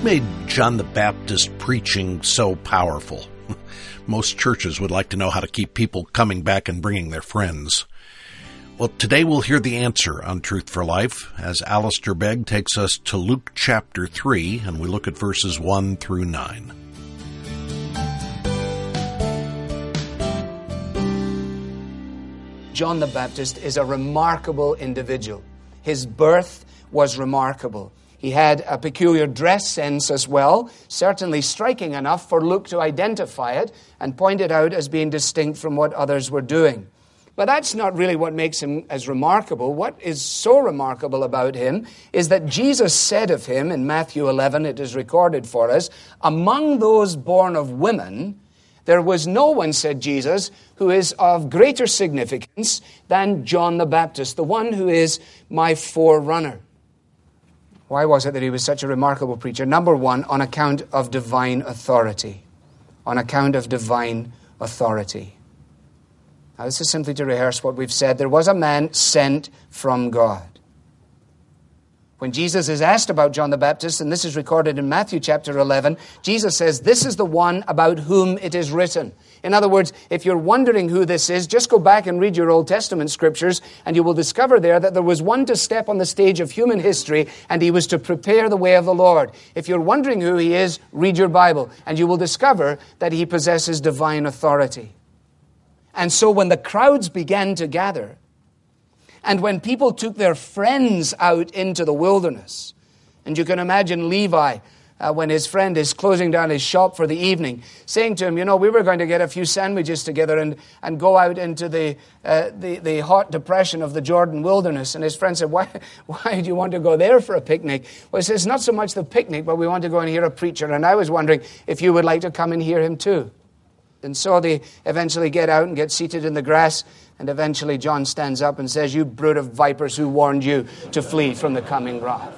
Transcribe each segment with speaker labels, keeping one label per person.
Speaker 1: made John the Baptist preaching so powerful? Most churches would like to know how to keep people coming back and bringing their friends. Well, today we'll hear the answer on Truth for Life as Alistair Begg takes us to Luke chapter 3, and we look at verses 1 through 9.
Speaker 2: John the Baptist is a remarkable individual. His birth was remarkable. He had a peculiar dress sense as well, certainly striking enough for Luke to identify it and point it out as being distinct from what others were doing. But that's not really what makes him as remarkable. What is so remarkable about him is that Jesus said of him, in Matthew 11, it is recorded for us, among those born of women, there was no one, said Jesus, who is of greater significance than John the Baptist, the one who is my forerunner. Why was it that he was such a remarkable preacher? Number one, on account of divine authority. On account of divine authority. Now, this is simply to rehearse what we've said. There was a man sent from God. When Jesus is asked about John the Baptist, and this is recorded in Matthew chapter 11, Jesus says, this is the one about whom it is written. In other words, if you're wondering who this is, just go back and read your Old Testament scriptures, and you will discover there that there was one to step on the stage of human history, and he was to prepare the way of the Lord. If you're wondering who he is, read your Bible, and you will discover that he possesses divine authority. And so when the crowds began to gather, and when people took their friends out into the wilderness, and you can imagine Levi, when his friend is closing down his shop for the evening, saying to him, we were going to get a few sandwiches together and go out into the hot depression of the Jordan wilderness. And his friend said, why do you want to go there for a picnic? Well, he says, not so much the picnic, but we want to go and hear a preacher. And I was wondering if you would like to come and hear him too. And so they eventually get out and get seated in the grass. And eventually John stands up and says, you brood of vipers, who warned you to flee from the coming wrath?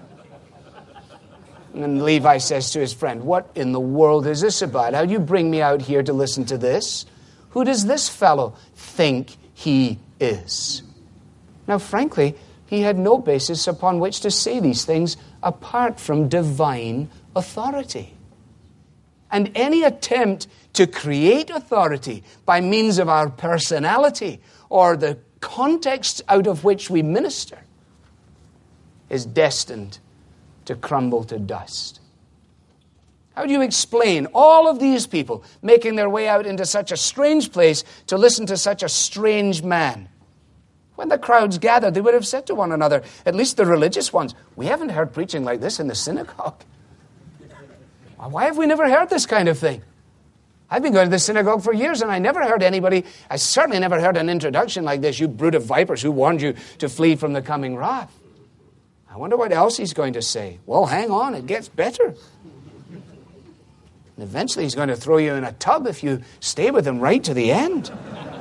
Speaker 2: And Levi says to his friend, what in the world is this about? How do you bring me out here to listen to this? Who does this fellow think he is? Now, frankly, he had no basis upon which to say these things apart from divine authority. And any attempt to create authority by means of our personality or the context out of which we minister is destined to crumble to dust. How do you explain all of these people making their way out into such a strange place to listen to such a strange man? When the crowds gathered, they would have said to one another, at least the religious ones, we haven't heard preaching like this in the synagogue. Why have we never heard this kind of thing? I've been going to the synagogue for years and I certainly never heard an introduction like this, you brood of vipers, who warned you to flee from the coming wrath. I wonder what else he's going to say. Well, hang on, it gets better. And eventually he's going to throw you in a tub if you stay with him right to the end.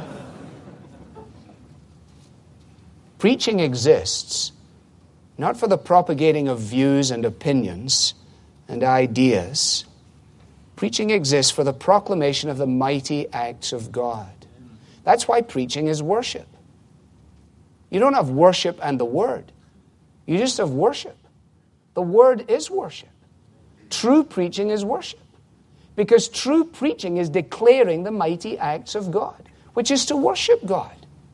Speaker 2: Preaching exists not for the propagating of views and opinions and ideas. Preaching exists for the proclamation of the mighty acts of God. That's why preaching is worship. You don't have worship and the Word. You just have worship. The Word is worship. True preaching is worship. Because true preaching is declaring the mighty acts of God, which is to worship God.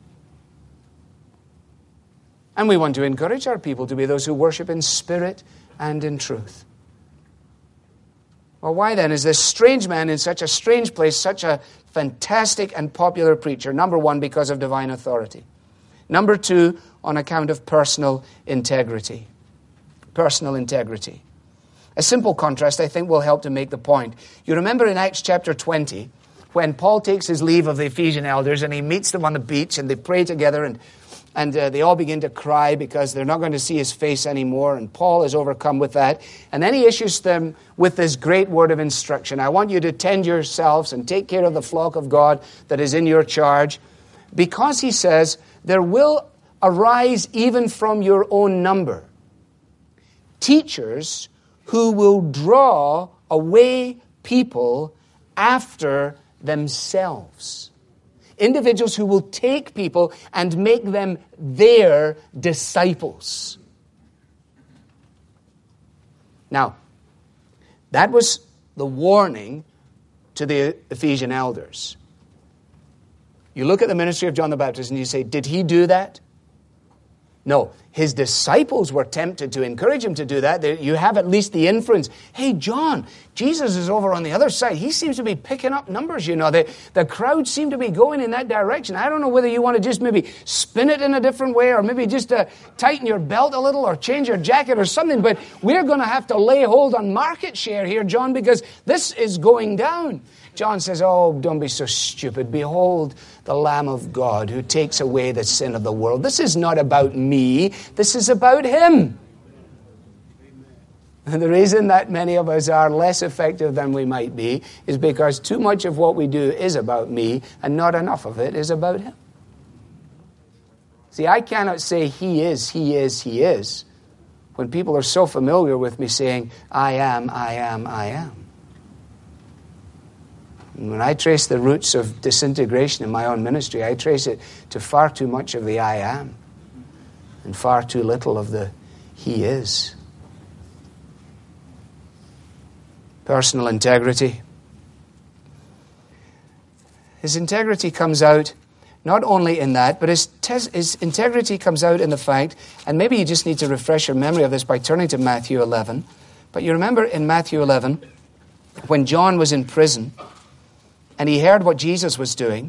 Speaker 2: And we want to encourage our people to be those who worship in spirit and in truth. Well, why then is this strange man in such a strange place such a fantastic and popular preacher? Number one, because of divine authority. Number two, on account of personal integrity. Personal integrity. A simple contrast, I think, will help to make the point. You remember in Acts chapter 20, when Paul takes his leave of the Ephesian elders and he meets them on the beach and they pray together and they all begin to cry because they're not going to see his face anymore. And Paul is overcome with that. And then he issues them with this great word of instruction. I want you to tend yourselves and take care of the flock of God that is in your charge. Because, he says, there will arise even from your own number teachers who will draw away people after themselves. Individuals who will take people and make them their disciples. Now, That was the warning to the Ephesian elders. You look at the ministry of John the Baptist and you say, did he do that? No. His disciples were tempted to encourage him to do that. You have at least the inference, hey, John, Jesus is over on the other side. He seems to be picking up numbers, you know. The crowd seem to be going in that direction. I don't know whether you want to just maybe spin it in a different way or maybe just tighten your belt a little or change your jacket or something. But we're going to have to lay hold on market share here, John, because this is going down. John says, oh, don't be so stupid. Behold the Lamb of God who takes away the sin of the world. This is not about me. This is about him. And the reason that many of us are less effective than we might be is because too much of what we do is about me and not enough of it is about him. See, I cannot say he is, he is, he is when people are so familiar with me saying, I am, I am, I am. And when I trace the roots of disintegration in my own ministry, I trace it to far too much of the I am and far too little of the he is. Personal integrity. His integrity comes out not only in that, but his integrity comes out in the fact, and maybe you just need to refresh your memory of this by turning to Matthew 11. But you remember in Matthew 11, when John was in prison, and he heard what Jesus was doing,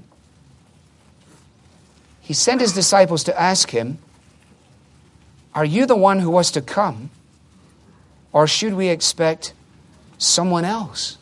Speaker 2: he sent his disciples to ask him, are you the one who was to come, or should we expect someone else?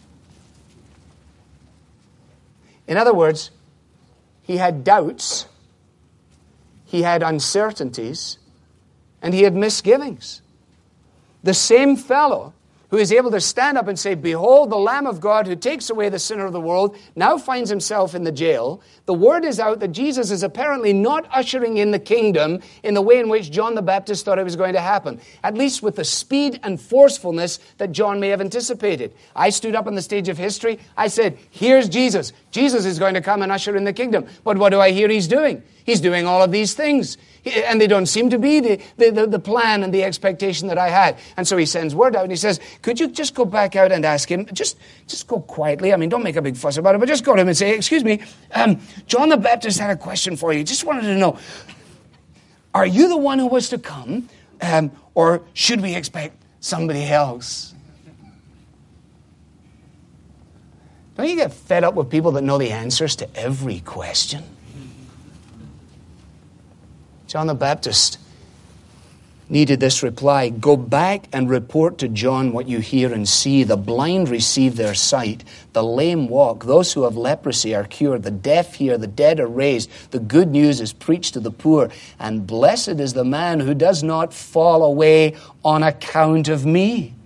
Speaker 2: In other words, he had doubts, he had uncertainties, and he had misgivings. The same fellow who is able to stand up and say, behold, the Lamb of God who takes away the sinner of the world, now finds himself in the jail. The word is out that Jesus is apparently not ushering in the kingdom in the way in which John the Baptist thought it was going to happen, at least with the speed and forcefulness that John may have anticipated. I stood up on the stage of history. I said, here's Jesus. Jesus is going to come and usher in the kingdom. But what do I hear he's doing? He's doing all of these things. And they don't seem to be the plan and the expectation that I had. And so he sends word out and he says, could you just go back out and ask him, just go quietly. I mean, don't make a big fuss about it, but just go to him and say, excuse me, John the Baptist had a question for you. Just wanted to know, are you the one who was to come, or should we expect somebody else? Don't you get fed up with people that know the answers to every question? John the Baptist needed this reply. Go back and report to John what you hear and see. The blind receive their sight. The lame walk. Those who have leprosy are cured. The deaf hear. The dead are raised. The good news is preached to the poor. And blessed is the man who does not fall away on account of me.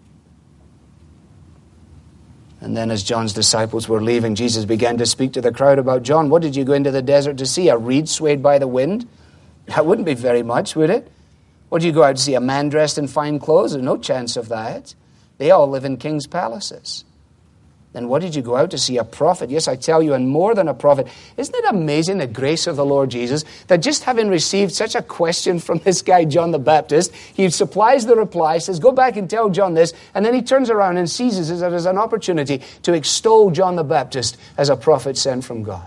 Speaker 2: And then as John's disciples were leaving, Jesus began to speak to the crowd about John. What did you go into the desert to see? A reed swayed by the wind? That wouldn't be very much, would it? Would you go out to see a man dressed in fine clothes? There's no chance of that. They all live in king's palaces. Then what did you go out to see? A prophet? Yes, I tell you, and more than a prophet. Isn't it amazing the grace of the Lord Jesus, that just having received such a question from this guy, John the Baptist, he supplies the reply, says, go back and tell John this, and then he turns around and seizes it as an opportunity to extol John the Baptist as a prophet sent from God.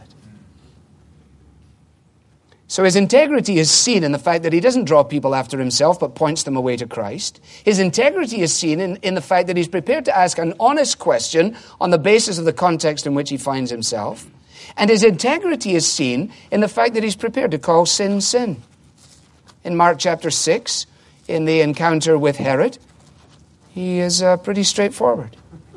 Speaker 2: So his integrity is seen in the fact that he doesn't draw people after himself, but points them away to Christ. His integrity is seen in the fact that he's prepared to ask an honest question on the basis of the context in which he finds himself. And his integrity is seen in the fact that he's prepared to call sin, sin. In Mark chapter 6, in the encounter with Herod, he is pretty straightforward.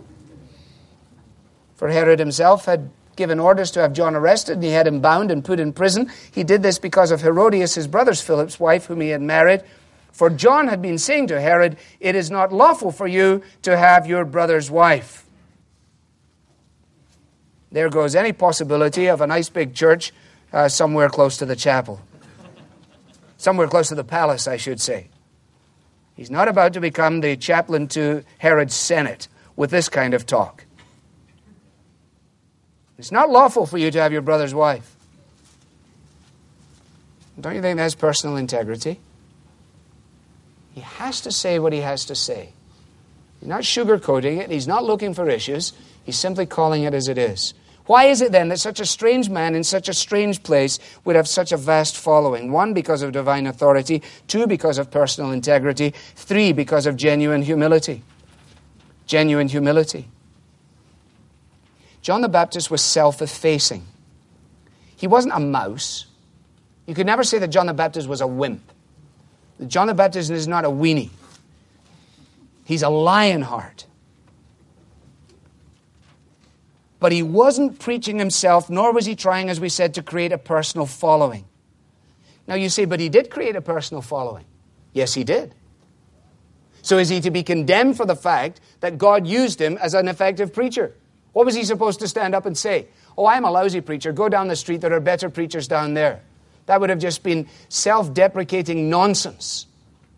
Speaker 2: For Herod himself had given orders to have John arrested, and he had him bound and put in prison. He did this because of Herodias, his brother Philip's wife, whom he had married. For John had been saying to Herod, it is not lawful for you to have your brother's wife. There goes any possibility of a nice big church somewhere close to the chapel. Somewhere close to the palace, I should say. He's not about to become the chaplain to Herod's Senate with this kind of talk. It's not lawful for you to have your brother's wife. Don't you think that's personal integrity? He has to say what he has to say. He's not sugarcoating it. He's not looking for issues. He's simply calling it as it is. Why is it then that such a strange man in such a strange place would have such a vast following? 1, because of divine authority. 2, because of personal integrity. 3, because of genuine humility. Genuine humility. John the Baptist was self-effacing. He wasn't a mouse. You could never say that John the Baptist was a wimp. John the Baptist is not a weenie. He's a lionheart. But he wasn't preaching himself, nor was he trying, as we said, to create a personal following. Now you say, but he did create a personal following. Yes, he did. So is he to be condemned for the fact that God used him as an effective preacher? What was he supposed to stand up and say? Oh, I'm a lousy preacher. Go down the street. There are better preachers down there. That would have just been self-deprecating nonsense.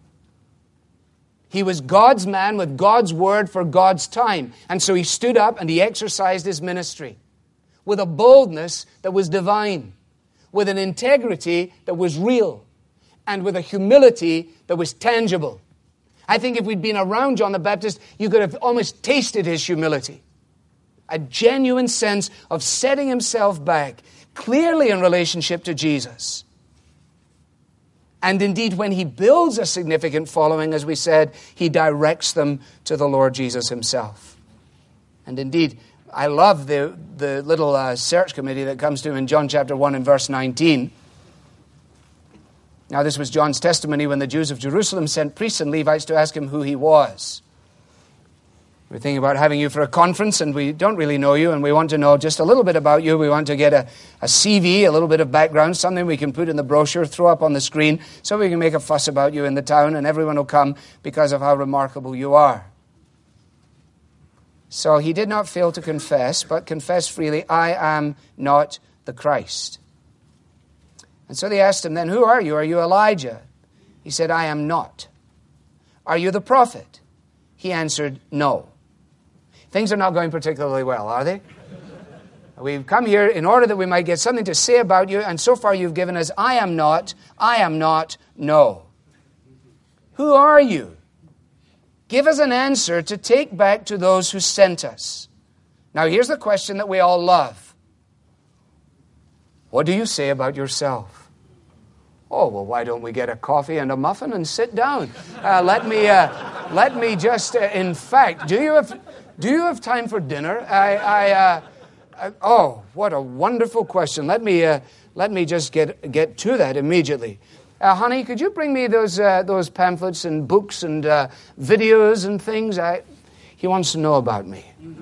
Speaker 2: He was God's man with God's word for God's time. And so he stood up and he exercised his ministry with a boldness that was divine, with an integrity that was real, and with a humility that was tangible. I think if we'd been around John the Baptist, you could have almost tasted his humility. A genuine sense of setting himself back, clearly in relationship to Jesus. And indeed, when he builds a significant following, as we said, he directs them to the Lord Jesus himself. And indeed, I love the little search committee that comes to him in John chapter 1 and verse 19. Now, this was John's testimony when the Jews of Jerusalem sent priests and Levites to ask him who he was. We're thinking about having you for a conference, and we don't really know you, and we want to know just a little bit about you. We want to get a CV, a little bit of background, something we can put in the brochure, throw up on the screen, so we can make a fuss about you in the town, and everyone will come because of how remarkable you are. So he did not fail to confess, but confessed freely, I am not the Christ. And so they asked him then, who are you? Are you Elijah? He said, I am not. Are you the prophet? He answered, no. Things are not going particularly well, are they? We've come here in order that we might get something to say about you, and so far you've given us, I am not, no. Who are you? Give us an answer to take back to those who sent us. Now here's the question that we all love. What do you say about yourself? Oh, well, why don't we get a coffee and a muffin and sit down? Let me just, in fact, do you have time for dinner? Oh, what a wonderful question. Let me just get to that immediately. Honey, could you bring me those pamphlets and books and videos and things? He wants to know about me.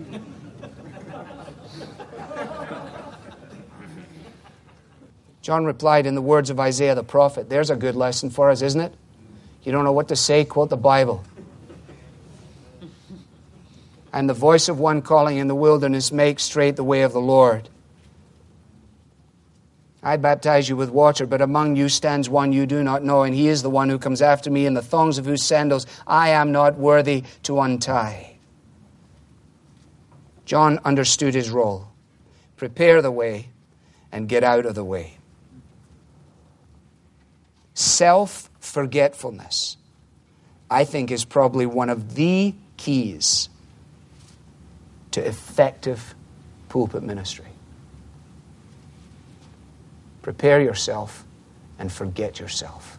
Speaker 2: John replied in the words of Isaiah the prophet. There's a good lesson for us, isn't it? You don't know what to say, quote the Bible. And the voice of one calling in the wilderness, make straight the way of the Lord. I baptize you with water, but among you stands one you do not know, and he is the one who comes after me, in the thongs of whose sandals I am not worthy to untie. John understood his role. Prepare the way and get out of the way. Self-forgetfulness, I think, is probably one of the keys to effective pulpit ministry. Prepare yourself and forget yourself.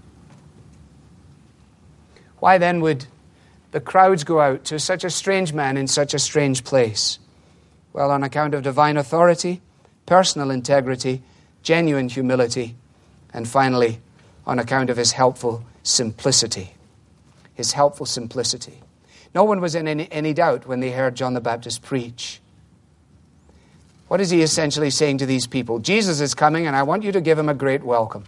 Speaker 2: Why then would the crowds go out to such a strange man in such a strange place? Well, on account of divine authority, personal integrity, genuine humility, and finally, on account of his helpful simplicity. His helpful simplicity. No one was in any doubt when they heard John the Baptist preach. What is he essentially saying to these people? Jesus is coming, and I want you to give him a great welcome.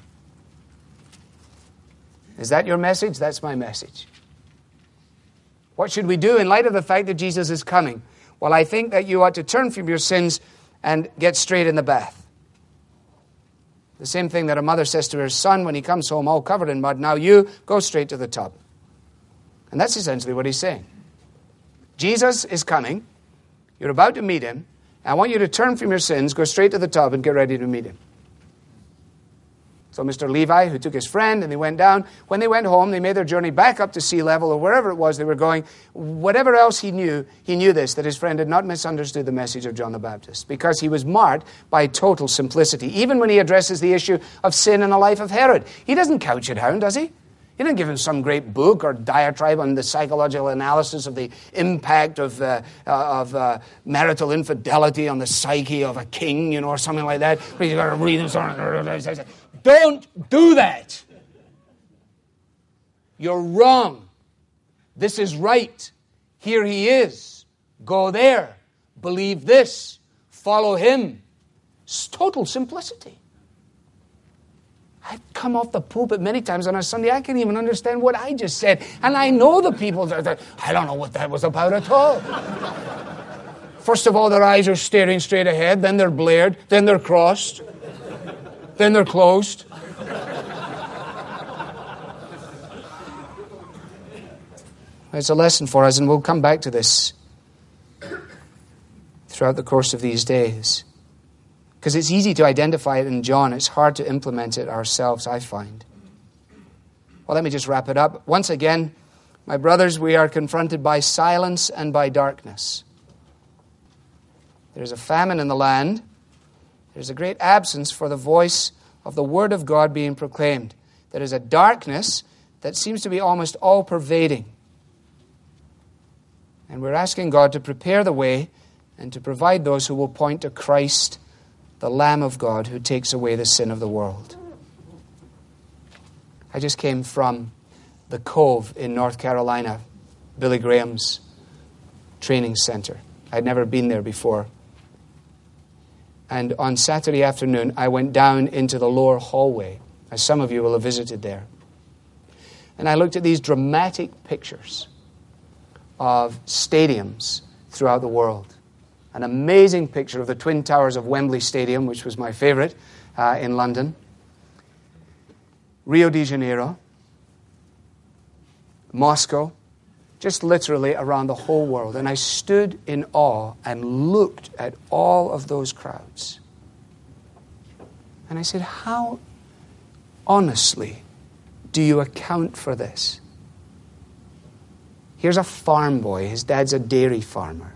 Speaker 2: Is that your message? That's my message. What should we do in light of the fact that Jesus is coming? Well, I think that you ought to turn from your sins and get straight in the bath. The same thing that a mother says to her son when he comes home all covered in mud. Now you go straight to the tub. And that's essentially what he's saying. Jesus is coming. You're about to meet him. I want you to turn from your sins, go straight to the tub, and get ready to meet him. So Mr. Levi, who took his friend, and they went down. When they went home, they made their journey back up to sea level or wherever it was they were going. Whatever else he knew this, that his friend had not misunderstood the message of John the Baptist, because he was marked by total simplicity. Even when he addresses the issue of sin in the life of Herod, he doesn't couch it down, does he? He didn't give him some great book or diatribe on the psychological analysis of the impact of marital infidelity on the psyche of a king, or something like that. You've got to read them. Don't do that. You're wrong. This is right. Here he is. Go there. Believe this. Follow him. It's total simplicity. I've come off the pulpit many times on a Sunday. I can't even understand what I just said. And I know the people that I don't know what that was about at all. First of all, their eyes are staring straight ahead. Then they're blared. Then they're crossed. Then they're closed. It's a lesson for us, and we'll come back to this throughout the course of these days. Because it's easy to identify it in John. It's hard to implement it ourselves, I find. Well, let me just wrap it up. Once again, my brothers, we are confronted by silence and by darkness. There's a famine in the land. There's a great absence for the voice of the Word of God being proclaimed. There is a darkness that seems to be almost all-pervading. And we're asking God to prepare the way and to provide those who will point to Christ, the Lamb of God, who takes away the sin of the world. I just came from the Cove in North Carolina, Billy Graham's training center. I'd never been there before. And on Saturday afternoon, I went down into the lower hallway, as some of you will have visited there. And I looked at these dramatic pictures of stadiums throughout the world. An amazing picture of the Twin Towers of Wembley Stadium, which was my favorite in London. Rio de Janeiro. Moscow. Just literally around the whole world. And I stood in awe and looked at all of those crowds. And I said, how honestly do you account for this? Here's a farm boy. His dad's a dairy farmer.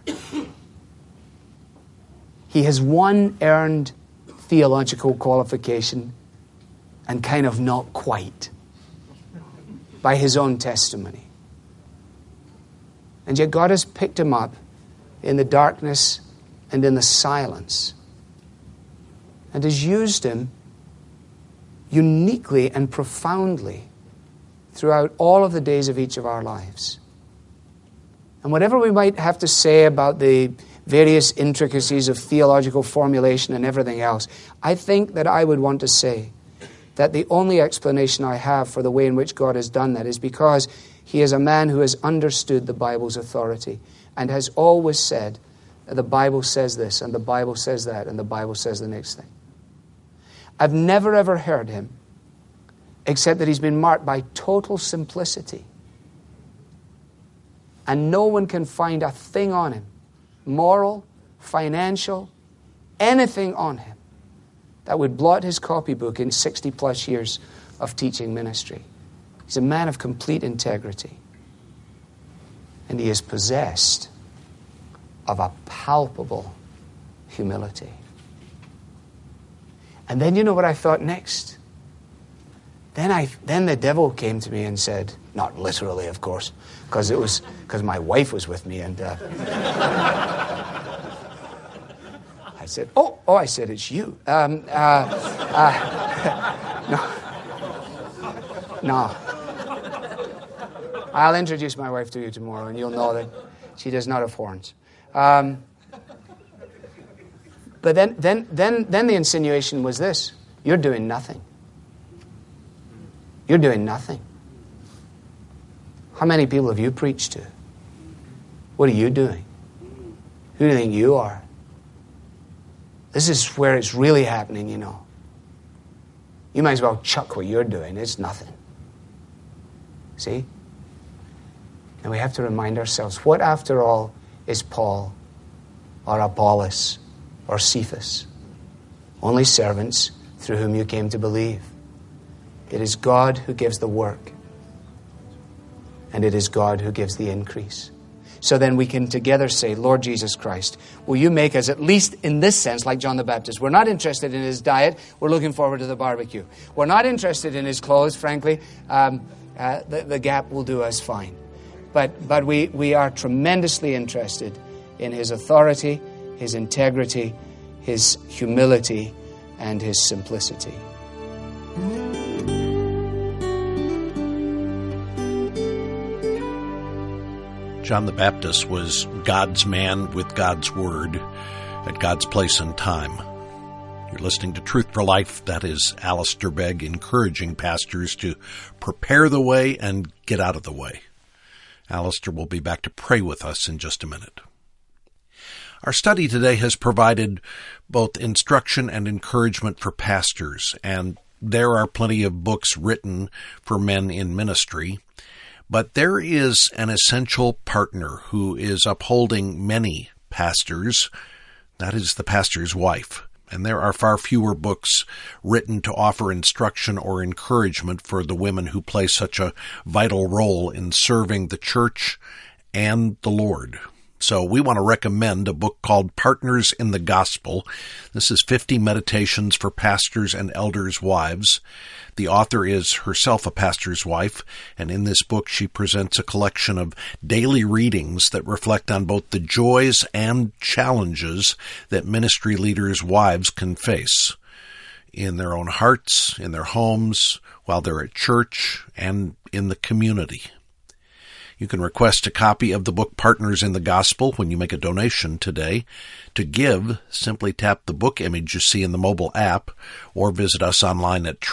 Speaker 2: He has one earned theological qualification and kind of not quite, by his own testimony. And yet God has picked him up in the darkness and in the silence and has used him uniquely and profoundly throughout all of the days of each of our lives. And whatever we might have to say about the various intricacies of theological formulation and everything else, I think that I would want to say that the only explanation I have for the way in which God has done that is because he is a man who has understood the Bible's authority and has always said, the Bible says this, and the Bible says that, and the Bible says the next thing. I've never ever heard him, except that he's been marked by total simplicity. And no one can find a thing on him, moral, financial, anything on him, that would blot his copybook in 60 plus years of teaching ministry. He's a man of complete integrity. And he is possessed of a palpable humility. And then you know what I thought next? Then the devil came to me and said, not literally, of course, because my wife was with me, and I said, I said, it's you. No. I'll introduce my wife to you tomorrow, and you'll know that she does not have horns. But then the insinuation was this: you're doing nothing. You're doing nothing. How many people have you preached to? What are you doing? Who do you think you are? This is where it's really happening, you know. You might as well chuck what you're doing. It's nothing. See? And we have to remind ourselves, what after all is Paul or Apollos or Cephas? Only servants through whom you came to believe. It is God who gives the work, and it is God who gives the increase. So then we can together say, Lord Jesus Christ, will you make us, at least in this sense, like John the Baptist? We're not interested in his diet. We're looking forward to the barbecue. We're not interested in his clothes, frankly. The Gap will do us fine. But we are tremendously interested in his authority, his integrity, his humility, and his simplicity.
Speaker 1: John the Baptist was God's man with God's word at God's place and time. You're listening to Truth for Life. That is Alistair Begg encouraging pastors to prepare the way and get out of the way. Alistair will be back to pray with us in just a minute. Our study today has provided both instruction and encouragement for pastors, and there are plenty of books written for men in ministry. But there is an essential partner who is upholding many pastors. That is the pastor's wife. And there are far fewer books written to offer instruction or encouragement for the women who play such a vital role in serving the church and the Lord. So we want to recommend a book called Partners in the Gospel. This is 50 meditations for pastors and elders' wives. The author is herself a pastor's wife, and in this book she presents a collection of daily readings that reflect on both the joys and challenges that ministry leaders' wives can face in their own hearts, in their homes, while they're at church, and in the community. You can request a copy of the book Partners in the Gospel when you make a donation today. To give, simply tap the book image you see in the mobile app or visit us online at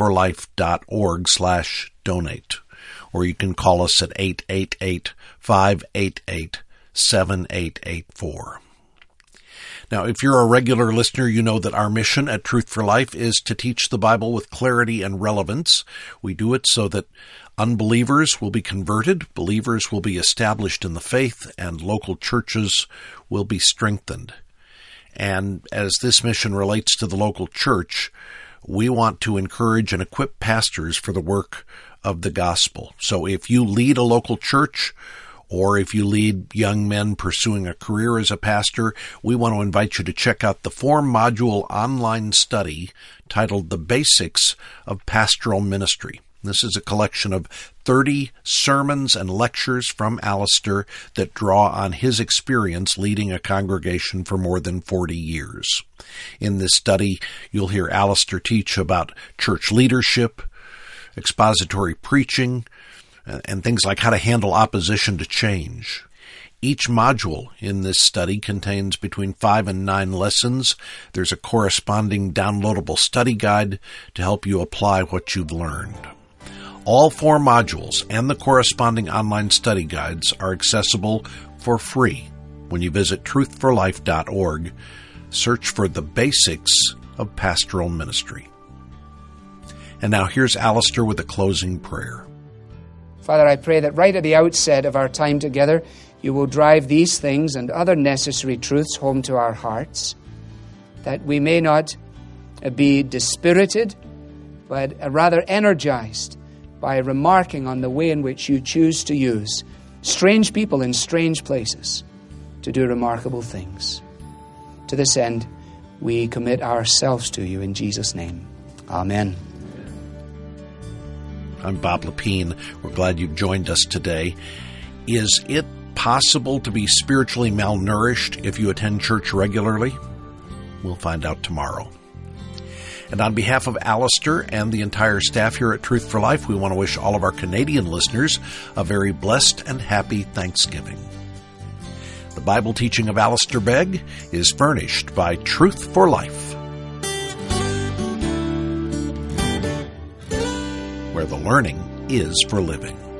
Speaker 1: truthforlife.org/donate. Or you can call us at 888-588-7884. Now, if you're a regular listener, you know that our mission at Truth for Life is to teach the Bible with clarity and relevance. We do it so that unbelievers will be converted, believers will be established in the faith, and local churches will be strengthened. And as this mission relates to the local church, we want to encourage and equip pastors for the work of the gospel. So if you lead a local church, or if you lead young men pursuing a career as a pastor, we want to invite you to check out the 4-module online study titled The Basics of Pastoral Ministry. This is a collection of 30 sermons and lectures from Alistair that draw on his experience leading a congregation for more than 40 years. In this study, you'll hear Alistair teach about church leadership, expository preaching, and things like how to handle opposition to change. Each module in this study contains between 5 and 9 lessons. There's a corresponding downloadable study guide to help you apply what you've learned. All 4 modules and the corresponding online study guides are accessible for free when you visit truthforlife.org. Search for The Basics of Pastoral Ministry. And now here's Alistair with a closing prayer.
Speaker 2: Father, I pray that right at the outset of our time together, you will drive these things and other necessary truths home to our hearts, that we may not be dispirited, but rather energized by remarking on the way in which you choose to use strange people in strange places to do remarkable things. To this end, we commit ourselves to you in Jesus' name. Amen.
Speaker 1: I'm Bob Lepine. We're glad you've joined us today. Is it possible to be spiritually malnourished if you attend church regularly? We'll find out tomorrow. And on behalf of Alistair and the entire staff here at Truth for Life, we want to wish all of our Canadian listeners a very blessed and happy Thanksgiving. The Bible teaching of Alistair Begg is furnished by Truth for Life, where the learning is for living.